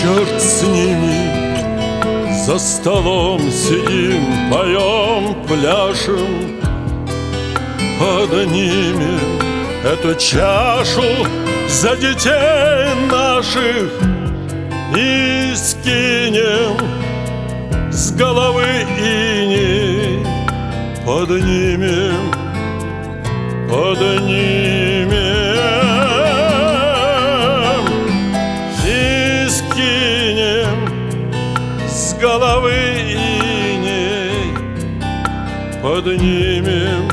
черт с ними, за столом сидим, поем, пляшем. Под ними эту чашу за детей наших и скинем с головы иней. Поднимем, и скинем с головы иней. Поднимем.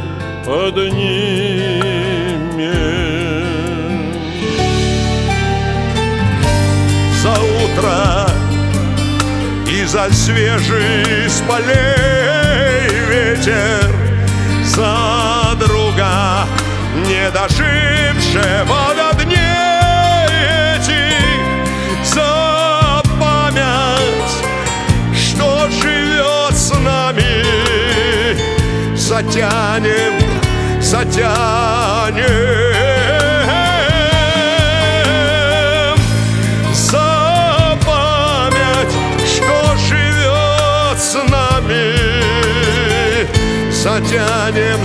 За утро и за свежий с полей ветер, за друга, не дожившего до дней этих, за память, что живет с нами. Затянем за память, что живет с нами. Затянем.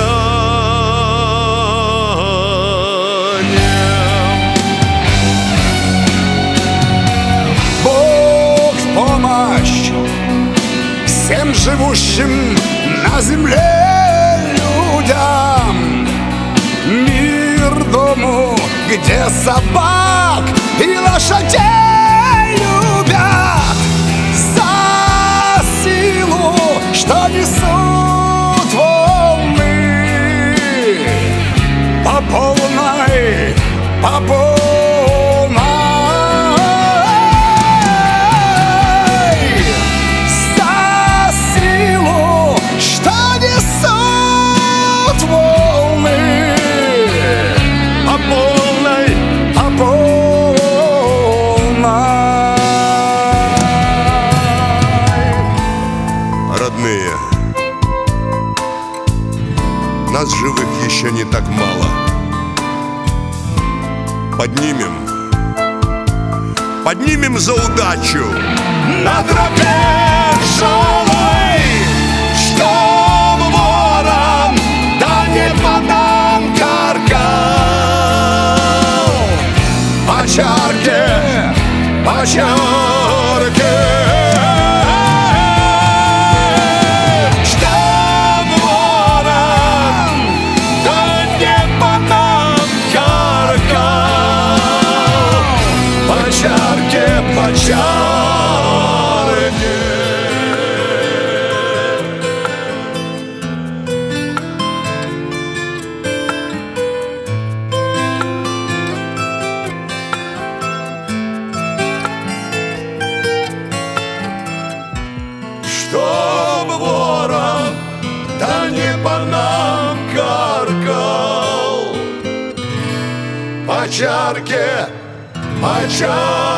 Бог в помощь всем живущим на земле людям, мир дому, где собак и лошадей любят, за силу, что несут волны по полной. За силу, что несут волны по полной. Родные, нас живых еще не так мало. Поднимем за удачу На тропе тяжелой, чтоб ворон да не по нам каркал. По чарке, чтоб ворон да не по нам каркал. По чарке. Чтоб ворон да не по нам каркал. По чарке.